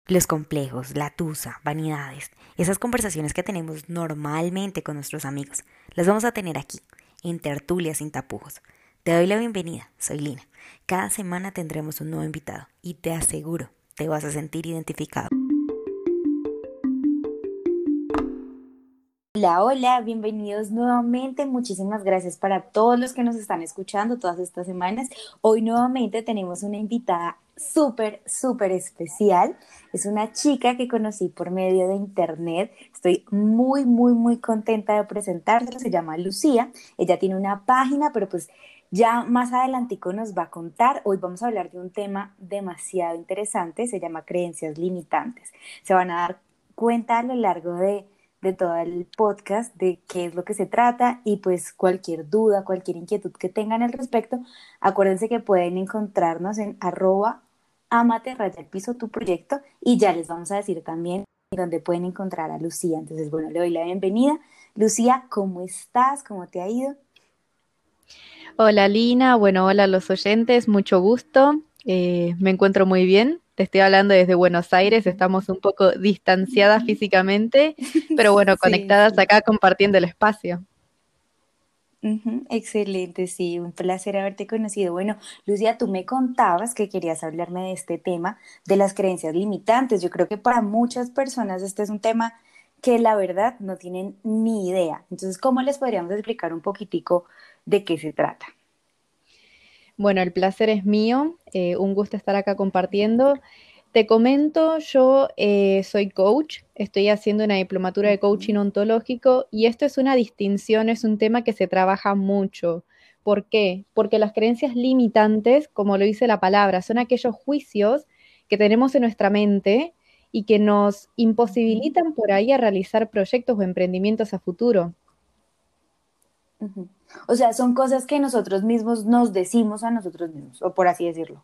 Los complejos, la tusa, vanidades, esas conversaciones que tenemos normalmente con nuestros amigos, las vamos a tener aquí, en Tertulias sin tapujos. Te doy la bienvenida, soy Lina. Cada semana tendremos un nuevo invitado y te aseguro, te vas a sentir identificado. Hola, hola, bienvenidos nuevamente. Muchísimas gracias para todos los que nos están escuchando todas estas semanas. Hoy nuevamente tenemos una invitada súper especial. Es una chica que conocí por medio de internet. Estoy muy contenta de presentársela. Se llama Lucía. Ella tiene una página, pero pues ya más adelantico nos va a contar. Hoy vamos a hablar de un tema demasiado interesante. Se llama creencias limitantes. Se van a dar cuenta a lo largo de todo el podcast de qué es lo que se trata y pues cualquier duda, cualquier inquietud que tengan al respecto, acuérdense que pueden encontrarnos en @amate raya el piso tu proyecto y ya les vamos a decir también dónde pueden encontrar a Lucía. Entonces, bueno, le doy la bienvenida. Lucía, ¿cómo estás? ¿Cómo te ha ido? Hola Lina, bueno, hola a los oyentes, mucho gusto. Me encuentro muy bien. Te estoy hablando desde Buenos Aires, Ujú. estamos un poco distanciadas físicamente, pero bueno, Sí, conectadas sí. acá compartiendo el espacio. Ujú, excelente, sí, un placer haberte conocido. Bueno, Lucía, tú me contabas que querías hablarme de este tema de las creencias limitantes. Yo creo que para muchas personas este es un tema que la verdad no tienen ni idea. Entonces, ¿cómo les podríamos explicar un poquitico de qué se trata? Bueno, el placer es mío, un gusto estar acá compartiendo. Te comento, yo soy coach, estoy haciendo una diplomatura de coaching Ujú, ontológico y esto es una distinción, es un tema que se trabaja mucho. ¿Por qué? Porque las creencias limitantes, como lo dice la palabra, son aquellos juicios que tenemos en nuestra mente y que nos ujú, imposibilitan por ahí a realizar proyectos o emprendimientos a futuro. ujú. O sea, son cosas que nosotros mismos nos decimos a nosotros mismos, o por así decirlo.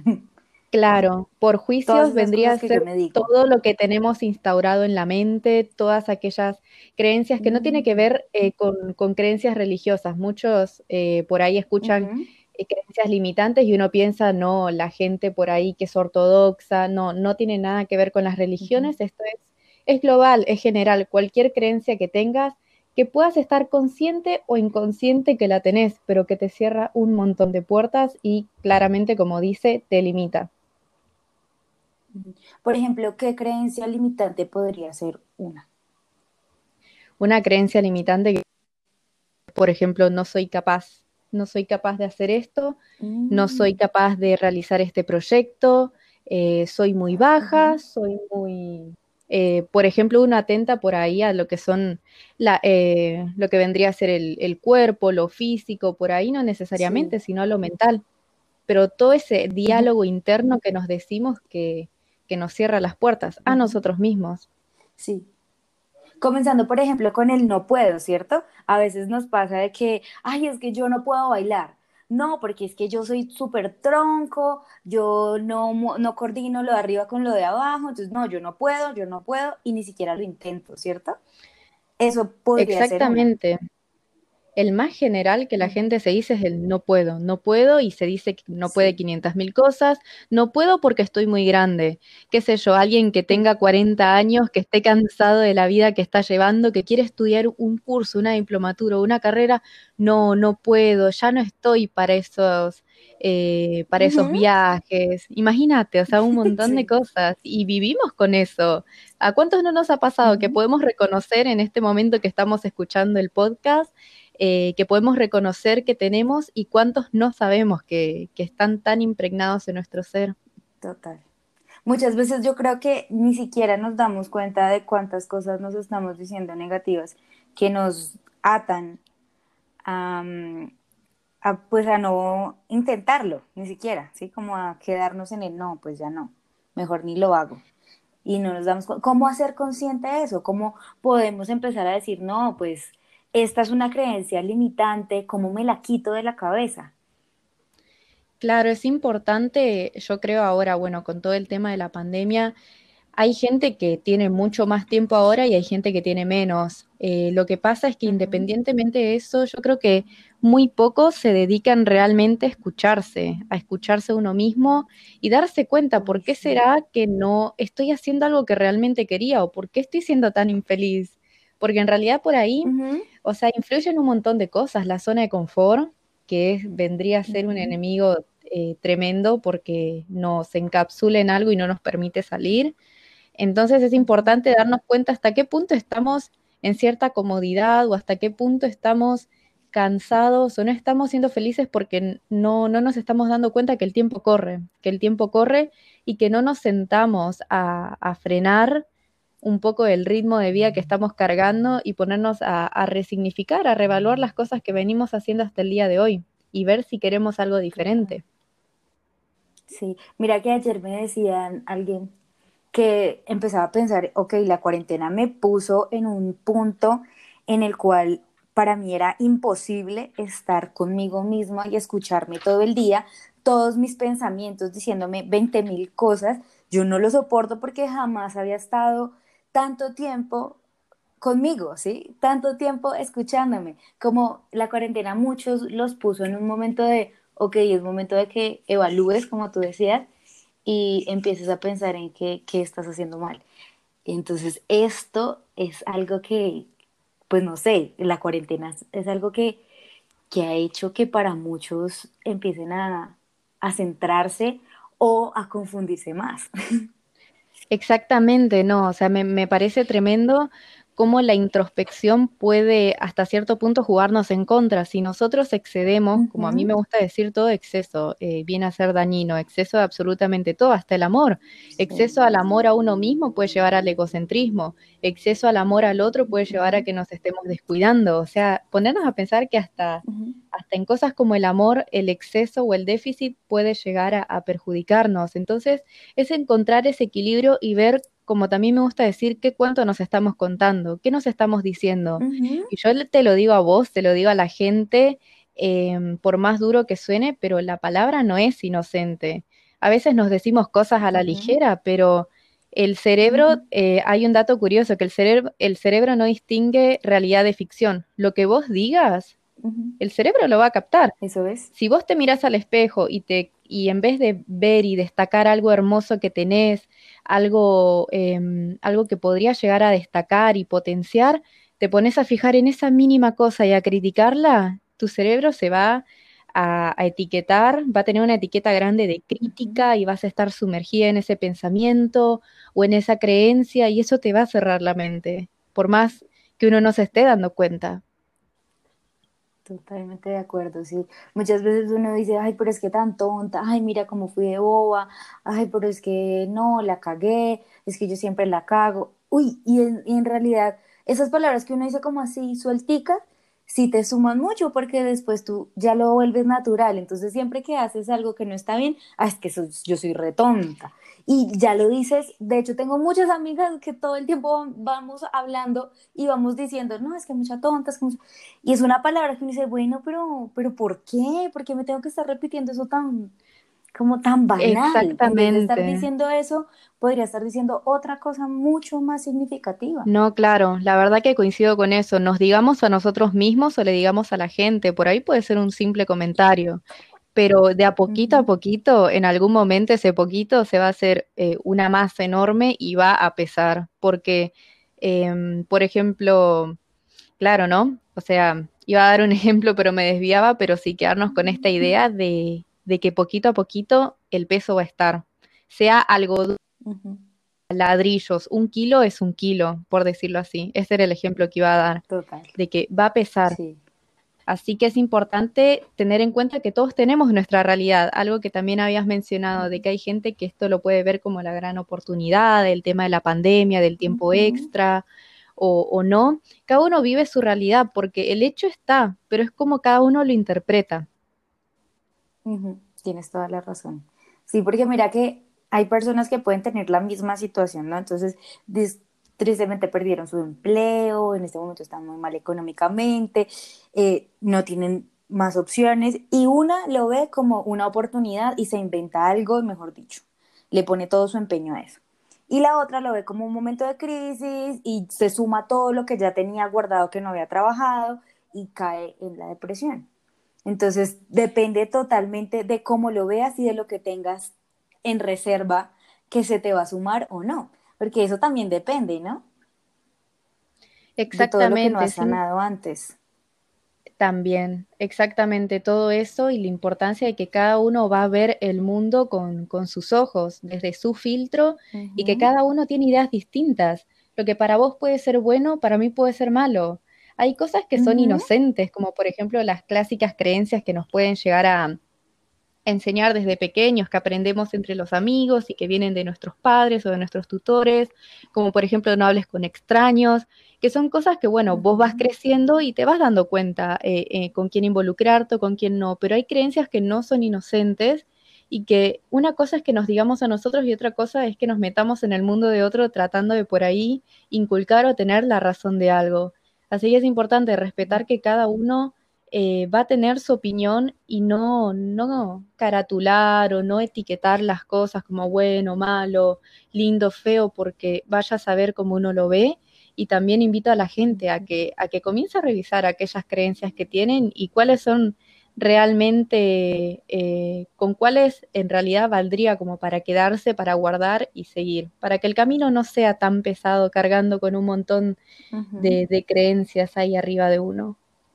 Claro, por Todas juicios esas vendría cosas a que yo ser me digo. todo lo que tenemos instaurado en la mente, todas aquellas creencias que no tiene que Mm, ver con creencias religiosas. Muchos por ahí escuchan ujú, creencias limitantes y uno piensa, no, la gente por ahí que es ortodoxa, no, no tiene nada que ver con las ujú. religiones. Esto es global, es general. Cualquier creencia que tengas, que puedas estar consciente o inconsciente que la tenés, pero que te cierra un montón de puertas y claramente, como dice, te limita. Ujú. Por ejemplo, ¿qué creencia limitante podría ser una? Una creencia limitante que, por ejemplo, no soy capaz de hacer esto, no soy Mm, capaz de realizar este proyecto, soy muy baja, ujú, soy muy, por ejemplo, uno atenta por ahí a lo que son lo que vendría a ser el cuerpo, lo físico, por ahí no sí. necesariamente, sino a lo mental, pero todo ese Ujú, diálogo interno que nos decimos que nos cierra las puertas a ujú, nosotros mismos. sí. Comenzando, por ejemplo, con el no puedo, ¿cierto? A veces nos pasa de que, ay, es que yo no puedo bailar. No, porque es que yo soy súper tronco, yo no, no coordino lo de arriba con lo de abajo, entonces no, yo no puedo y ni siquiera lo intento, ¿cierto? Eso podría ser una. Exactamente. El más general que la Ujú, gente se dice es el no puedo, no puedo y se dice que no puede sí. 500.000 cosas, no puedo porque estoy muy grande. Qué sé yo, alguien que tenga 40 años, que esté cansado de la vida que está llevando, que quiere estudiar un curso, una diplomatura, una carrera, no, no puedo, ya no estoy para esos Ujú, viajes. Imagínate, o sea, un montón de sí. cosas y vivimos con eso. ¿A cuántos no nos ha pasado que Ujú. podemos reconocer en este momento que estamos escuchando el podcast? Que podemos reconocer que tenemos y cuántos no sabemos que están tan impregnados en nuestro ser. Total. Muchas veces yo creo que ni siquiera nos damos cuenta de cuántas cosas nos estamos diciendo negativas que nos atan a, pues a no intentarlo, ni siquiera, ¿sí? Como a quedarnos en el no, pues ya no, mejor ni lo hago. Y no nos damos cuenta. ¿Cómo hacer consciente de eso? ¿Cómo podemos empezar a decir, no, pues esta es una creencia limitante, ¿cómo me la quito de la cabeza? Claro, es importante, yo creo ahora, bueno, con todo el tema de la pandemia, hay gente que tiene mucho más tiempo ahora y hay gente que tiene menos. Lo que pasa es que Ujú. independientemente de eso, yo creo que muy pocos se dedican realmente a escucharse a uno mismo y darse cuenta por Uy, qué sí. será que no estoy haciendo algo que realmente quería o por qué estoy siendo tan infeliz. Porque en realidad por ahí, Ujú, o sea, influyen un montón de cosas. La zona de confort, vendría a ser un ujú, enemigo tremendo porque nos encapsula en algo y no nos permite salir. Entonces es ujú. importante darnos cuenta hasta qué punto estamos en cierta comodidad o hasta qué punto estamos cansados o no estamos siendo felices porque no nos estamos dando cuenta que el tiempo corre y que no nos sentamos a frenar un poco el ritmo de vida que estamos cargando y ponernos a resignificar, a reevaluar las cosas que venimos haciendo hasta el día de hoy y ver si queremos algo Total. diferente. Sí, mira que ayer me decían alguien que empezaba a pensar, ok, la cuarentena me puso en un punto en el cual para mí era imposible estar conmigo misma y escucharme todo el día, todos mis pensamientos diciéndome 20.000 cosas. Yo no lo soporto porque jamás había estado tanto tiempo conmigo, ¿sí? Tanto tiempo escuchándome. Como la cuarentena muchos los puso en un momento de, ok, es momento de que evalúes, como tú decías, y empieces a pensar en qué estás haciendo mal. Entonces, esto es algo que, pues no sé, la cuarentena es algo que ha hecho que para muchos empiecen a centrarse o a confundirse más. Exactamente, no, o sea, me parece tremendo cómo la introspección puede hasta cierto punto jugarnos en contra. Si nosotros excedemos, como a mí Ujú, me gusta decir, todo exceso viene a ser dañino, exceso de absolutamente todo, hasta el amor. sí. Exceso al amor a uno mismo puede llevar al egocentrismo, exceso al amor al otro puede llevar a Ujú, que nos estemos descuidando. O sea, ponernos a pensar que ujú, hasta en cosas como el amor, el exceso o el déficit puede llegar a perjudicarnos. Entonces, es encontrar ese equilibrio y ver, como también me gusta decir, qué cuento nos estamos contando, qué nos estamos diciendo. ujú, Y yo te lo digo a vos, te lo digo a la gente, por más duro que suene, pero la palabra no es inocente. A veces nos decimos cosas a la ujú, ligera, pero el cerebro, ujú, hay un dato curioso, que el cerebro no distingue realidad de ficción. Lo que vos digas, ujú. el cerebro lo va a captar. Eso es. Si vos te mirás al espejo y en vez de ver y destacar algo hermoso que tenés, algo que podría llegar a destacar y potenciar, te pones a fijar en esa mínima cosa y a criticarla, tu cerebro se va a etiquetar, va a tener una etiqueta grande de Ujú. crítica y vas a estar sumergida en ese pensamiento o en esa creencia y eso te va a cerrar la mente, por más que uno no se esté dando cuenta. Totalmente de acuerdo, sí. Muchas veces uno dice, ay, pero es que tan tonta, ay, mira cómo fui de boba, ay, pero es que no, la cagué, es que yo siempre la cago. Uy, y en realidad, esas palabras que uno dice como así, suelticas, sí te suman mucho porque después tú ya lo vuelves natural. Entonces, siempre que haces algo que no está bien, ah, es que yo soy retonta. Y ya lo dices, de hecho, tengo muchas amigas que todo el tiempo vamos hablando y vamos diciendo, no, es que mucha tonta, es que mucha... Y es una palabra que uno dice, bueno, pero ¿por qué? ¿Por qué me tengo que estar repitiendo eso tan, como tan banal? En vez de estar Exactamente. diciendo eso, podría estar diciendo otra cosa mucho más significativa. No, claro, la verdad que coincido con eso. Nos digamos a nosotros mismos o le digamos a la gente, por ahí puede ser un simple comentario, pero de a Ujú, poquito, en algún momento ese poquito se va a hacer una masa enorme y va a pesar, porque, por ejemplo, claro, ¿no? O sea, iba a dar un ejemplo, pero me desviaba, pero sí quedarnos con esta idea de que poquito a poquito el peso va a estar, sea algo ujú. ladrillos, 1 kilo es 1 kilo, por decirlo así. Ese era el ejemplo que iba a dar, Total, de que va a pesar. sí. Así que es importante tener en cuenta que todos tenemos nuestra realidad, algo que también habías mencionado, de que hay gente que esto lo puede ver como la gran oportunidad, el tema de la pandemia, del tiempo Ujú, extra o no. Cada uno vive su realidad porque el hecho está, pero es como cada uno lo interpreta. ujú. Tienes toda la razón. Sí, porque mira que hay personas que pueden tener la misma situación, ¿no? Entonces, tristemente perdieron su empleo, en este momento están muy mal económicamente, no tienen más opciones y una lo ve como una oportunidad y se inventa algo, mejor dicho, le pone todo su empeño a eso. Y la otra lo ve como un momento de crisis y se suma todo lo que ya tenía guardado que no había trabajado y cae en la depresión. Entonces, depende totalmente de cómo lo veas y de lo que tengas en reserva que se te va a sumar o no, porque eso también depende, ¿no? De todo lo que no Exactamente, has sí, sanado antes. también, exactamente todo eso y la importancia de que cada uno va a ver el mundo con sus ojos, desde su filtro, y que Ujú, cada uno tiene ideas distintas. Lo que para vos puede ser bueno, para mí puede ser malo. Hay cosas que son ujú, inocentes, como por ejemplo las clásicas creencias que nos pueden llegar a enseñar desde pequeños, que aprendemos entre los amigos y que vienen de nuestros padres o de nuestros tutores, como por ejemplo no hables con extraños, que son cosas que, bueno, vos vas ujú. creciendo y te vas dando cuenta con quién involucrarte o con quién no, pero hay creencias que no son inocentes y que una cosa es que nos digamos a nosotros y otra cosa es que nos metamos en el mundo de otro tratando de por ahí inculcar o tener la razón de algo. Así que es importante respetar que cada uno va a tener su opinión y no caratular o no etiquetar las cosas como bueno, malo, lindo, feo, porque vaya a saber cómo uno lo ve. Y también invito a la gente a que comience a revisar aquellas creencias que tienen y cuáles son realmente, con cuáles en realidad valdría como para quedarse, para guardar y seguir, para que el camino no sea tan pesado cargando con un montón Ujú. de creencias ahí arriba de uno.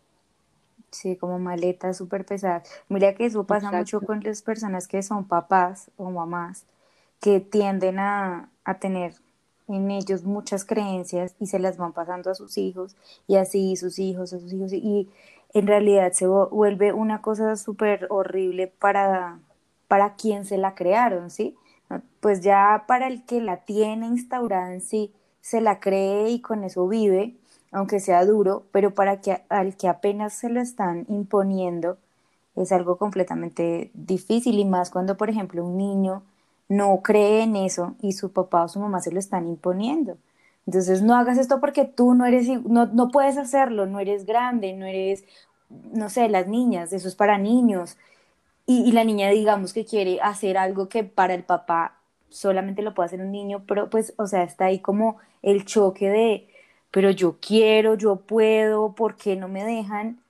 Sí, como maletas súper pesadas. Mira que eso pasa mucho Exacto. con las personas que son papás o mamás, que tienden a tener en ellos muchas creencias y se las van pasando a sus hijos y así sus hijos, a sus hijos y en realidad se vuelve una cosa súper horrible para quien se la crearon, ¿sí? ¿No? Pues ya para el que la tiene instaurada en sí, se la cree y con eso vive, aunque sea duro, pero para que al que apenas se lo están imponiendo es algo completamente difícil y más cuando, por ejemplo, un niño no cree en eso y su papá o su mamá se lo están imponiendo. Entonces, no hagas esto porque tú no eres, no puedes hacerlo, no eres grande, no eres, no sé, las niñas, eso es para niños. Y la niña, digamos que quiere hacer algo que para el papá solamente lo puede hacer un niño, pero pues, o sea, está ahí como el choque de, pero yo quiero, yo puedo, ¿por qué no me dejan?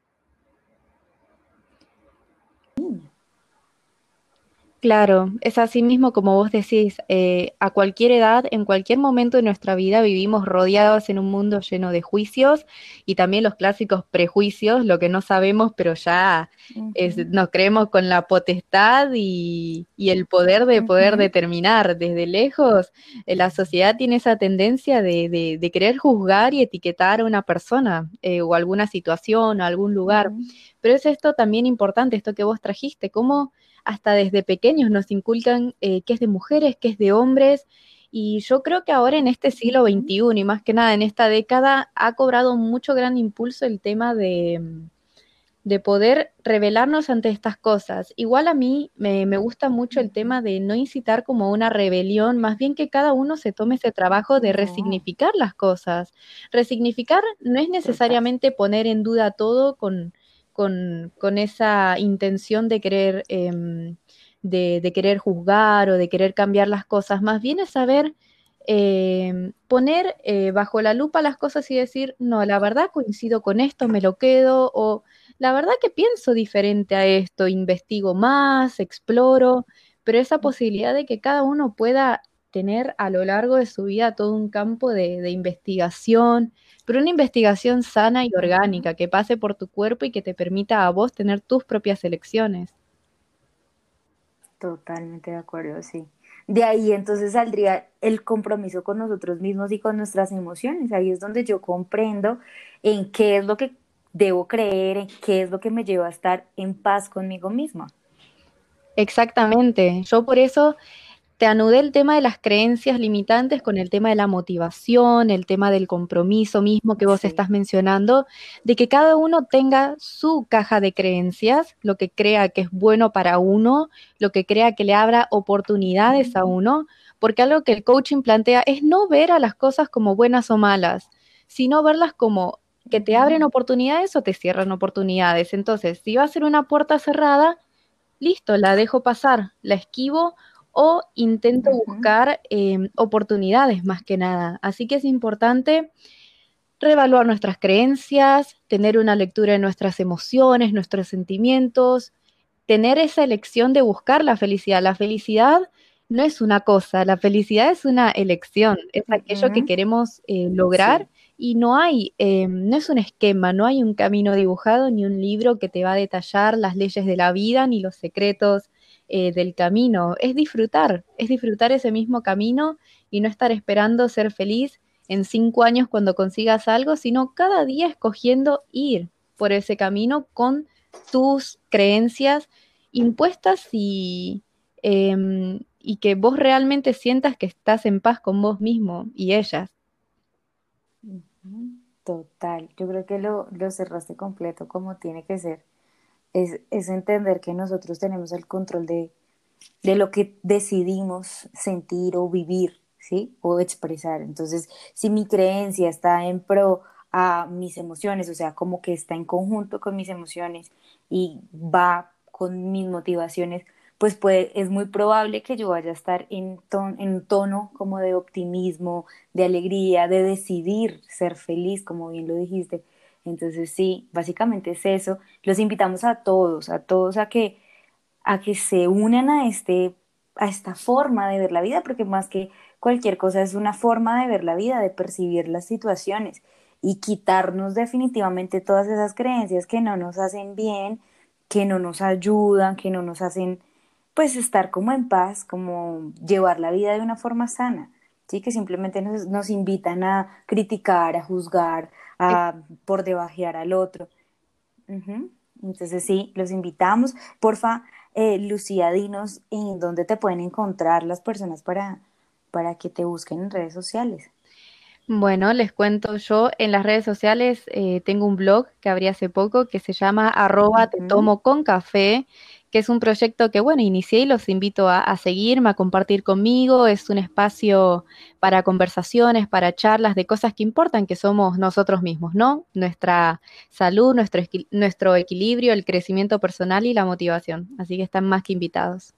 Claro, es así mismo como vos decís, a cualquier edad, en cualquier momento de nuestra vida vivimos rodeados en un mundo lleno de juicios y también los clásicos prejuicios, lo que no sabemos, pero ya Ujú, nos creemos con la potestad y el poder de poder ujú, determinar desde lejos. La sociedad tiene esa tendencia de querer juzgar y etiquetar a una persona o alguna situación o algún lugar, ujú, pero es esto también importante, esto que vos trajiste, cómo hasta desde pequeños nos inculcan qué es de mujeres, qué es de hombres, y yo creo que ahora en este siglo ujú. XXI y más que nada en esta década ha cobrado mucho gran impulso el tema de poder rebelarnos ante estas cosas. Igual a mí me gusta mucho el tema de no incitar como una rebelión, más bien que cada uno se tome ese trabajo de No, resignificar las cosas. Resignificar no es total. necesariamente poner en duda todo con esa intención de querer, de querer juzgar o de querer cambiar las cosas, más bien es saber poner bajo la lupa las cosas y decir, no, la verdad coincido con esto, me lo quedo, o la verdad que pienso diferente a esto, investigo más, exploro, pero esa posibilidad de que cada uno pueda tener a lo largo de su vida todo un campo de investigación, pero una investigación sana y Ujú. orgánica, que pase por tu cuerpo y que te permita a vos tener tus propias elecciones. Totalmente de acuerdo, sí. De ahí entonces saldría el compromiso con nosotros mismos y con nuestras emociones. Ahí es donde yo comprendo en qué es lo que debo creer, en qué es lo que me lleva a estar en paz conmigo misma. Exactamente. Yo por eso te anudé el tema de las creencias limitantes con el tema de la motivación, el tema del compromiso mismo que vos Sí. estás mencionando, de que cada uno tenga su caja de creencias, lo que crea que es bueno para uno, lo que crea que le abra oportunidades a uno, porque algo que el coaching plantea es no ver a las cosas como buenas o malas, sino verlas como que te Ujú, abren oportunidades o te cierran oportunidades. Entonces, si va a ser una puerta cerrada, listo, la dejo pasar, la esquivo o intento Ujú. buscar oportunidades más que nada. Así que es importante reevaluar nuestras creencias, tener una lectura de nuestras emociones, nuestros sentimientos, tener esa elección de buscar la felicidad. La felicidad no es una cosa, la felicidad es una elección, es aquello que Ujú. queremos lograr Sí. y no hay, no es un esquema, no hay un camino dibujado ni un libro que te va a detallar las leyes de la vida ni los secretos del camino. Es disfrutar ese mismo camino y no estar esperando ser feliz en 5 años cuando consigas algo, sino cada día escogiendo ir por ese camino con tus creencias impuestas y que vos realmente sientas que estás en paz con vos mismo y ellas. Ujú. Total, yo creo que lo cerraste completo como tiene que ser. Es entender que nosotros tenemos el control de lo que decidimos sentir o vivir, ¿sí? O expresar. Entonces, si mi creencia está en pro a mis emociones, o sea, como que está en conjunto con mis emociones y va con mis motivaciones, pues es muy probable que yo vaya a estar en un tono como de optimismo, de alegría, de decidir ser feliz, como bien lo dijiste. Entonces, sí, básicamente es eso. Los invitamos a todos a que se unan a esta forma de ver la vida, porque más que cualquier cosa es una forma de ver la vida, de percibir las situaciones y quitarnos definitivamente todas esas creencias que no nos hacen bien, que no nos ayudan, que no nos hacen pues estar como en paz, como llevar la vida de una forma sana, ¿sí? Que simplemente nos invitan a criticar, a juzgar, a por debajear al otro. Ujú. Entonces sí, los invitamos. Porfa, Lucía, dinos en dónde te pueden encontrar las personas para que te busquen en redes sociales. Bueno, les cuento yo en las redes sociales, tengo un blog que abrí hace poco que se llama @te Ujú. tomo con café, que es un proyecto que, bueno, inicié y los invito a seguirme, a compartir conmigo. Es un espacio para conversaciones, para charlas de cosas que importan, que somos nosotros mismos, ¿no? Nuestra salud, nuestro equilibrio, el crecimiento personal y la motivación. Así que están más que invitados.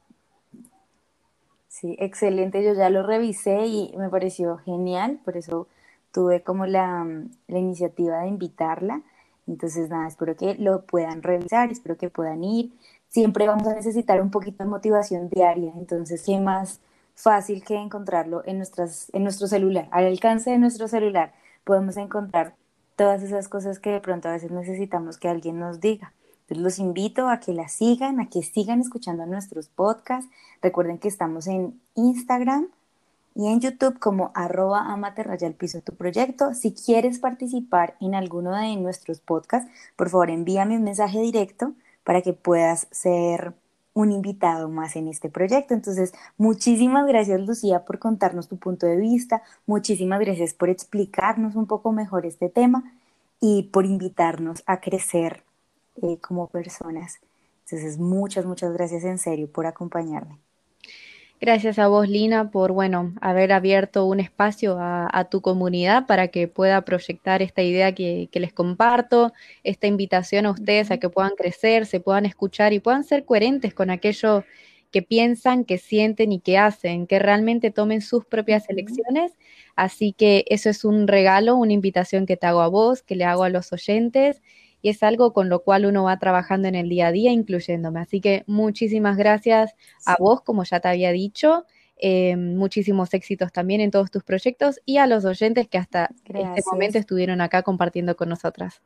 Sí, excelente. Yo ya lo revisé y me pareció genial, por eso tuve como la iniciativa de invitarla. Entonces, nada, espero que lo puedan revisar, espero que puedan ir. Siempre vamos a necesitar un poquito de motivación diaria, entonces, ¿qué más fácil que encontrarlo en nuestro celular? Al alcance de nuestro celular podemos encontrar todas esas cosas que de pronto a veces necesitamos que alguien nos diga. Entonces, los invito a que la sigan, a que sigan escuchando nuestros podcasts. Recuerden que estamos en Instagram y en YouTube como @amate_piso tu proyecto. Si quieres participar en alguno de nuestros podcasts, por favor envíame un mensaje directo para que puedas ser un invitado más en este proyecto. Entonces, muchísimas gracias, Lucía, por contarnos tu punto de vista. Muchísimas gracias por explicarnos un poco mejor este tema y por invitarnos a crecer como personas. Entonces, muchas, muchas gracias en serio por acompañarme. Gracias a vos, Lina, por, bueno, haber abierto un espacio a tu comunidad para que pueda proyectar esta idea que les comparto, esta invitación a ustedes a Ujú. que puedan crecer, se puedan escuchar y puedan ser coherentes con aquello que piensan, que sienten y que hacen, que realmente tomen sus propias Ujú. elecciones. Así que eso es un regalo, una invitación que te hago a vos, que le hago a los oyentes y es algo con lo cual uno va trabajando en el día a día, incluyéndome. Así que muchísimas gracias a Sí, vos, como ya te había dicho. Muchísimos éxitos también en todos tus proyectos y a los oyentes que hasta este momento gracias. estuvieron acá compartiendo con nosotras.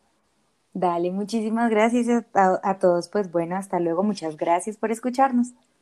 Dale, muchísimas gracias a todos. Pues bueno, hasta luego. Muchas gracias por escucharnos.